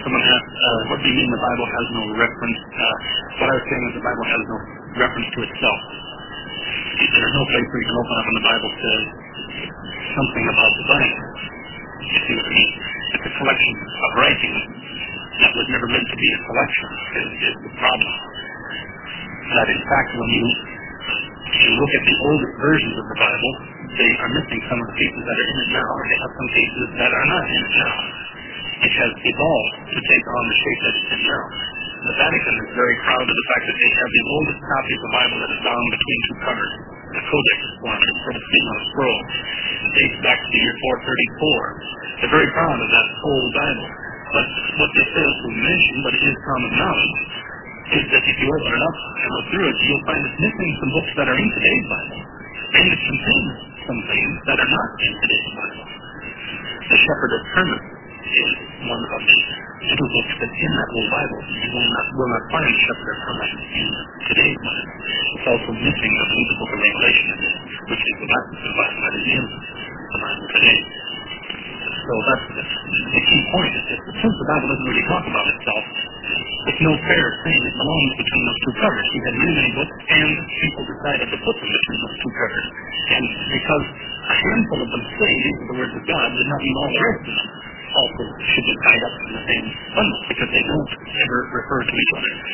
Someone asked, what do you mean the Bible has no reference? What I was saying is the Bible has no reference to itself. There's no place where you can open up and the Bible says something about the Bible. You see what I mean? It's a collection of writings that was never meant to be a collection, is the problem. That in fact, when you look at the oldest versions of the Bible, they are missing some of the pieces that are in it now, and they have some pieces that are not in it now. It has evolved to take on the shape that it's in now. The Vatican is very proud of the fact that they have the oldest copy of the Bible that is bound between two covers. The Codex is one, instead of being on a scroll. It dates back to the year 434. They're very proud of that old Bible. But what they fail to mention, but it is common knowledge, is that if you open it up and look through it, you'll find it's missing some books that are in today's Bible. And it contains some things that are not in today's Bible. The Shepherd of Hermas is one of the little books that's in that old Bible. You will not find the Shepherd of Hermas in today's Bible. It's also missing the book of Revelation, which is the baptism Bible that is in the Bible today. So that's the key point. Is that since the Bible doesn't really talk about itself, it's no fair saying it belongs between those two covers. We had many books, and people decided to put them between those two covers. And because a handful of them say these are the words of God, did not mean all the rest of them also should be tied up in the same bundle, because they don't ever refer to each other.